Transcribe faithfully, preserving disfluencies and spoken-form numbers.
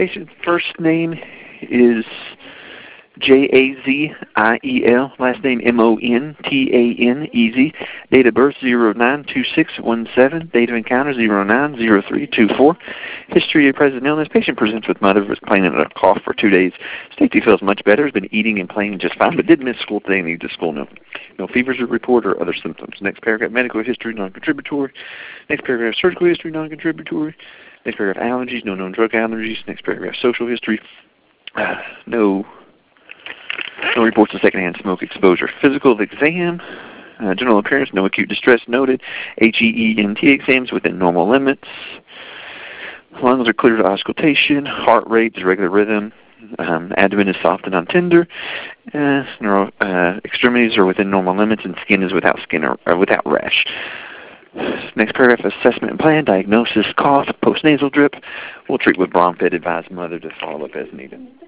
Patient's first name is J A Z I E L, last name M O N T A N, easy. Date of birth zero nine two six one seven, date of encounter zero nine zero three two four. History of present illness. Patient presents with mother, was complaining of a cough for two days. States feels much better, has been eating and playing just fine, but did miss school today and needs to school now. No fevers to report or other symptoms. Next paragraph, medical history, non-contributory. Next paragraph, surgical history, non-contributory. Next paragraph, allergies, no known drug allergies. Next paragraph, social history, uh, no... No reports of secondhand smoke exposure. Physical exam, uh, general appearance, no acute distress noted. H E E N T exams within normal limits. Lungs are clear to auscultation. Heart rate is regular rhythm. Um, abdomen is soft and non-tender. Uh, neuro, uh, extremities are within normal limits, and skin is without skin or, or without rash. Next paragraph, assessment and plan. Diagnosis, cough, postnasal drip. We'll treat with Bromfed. Advise mother to follow up as needed.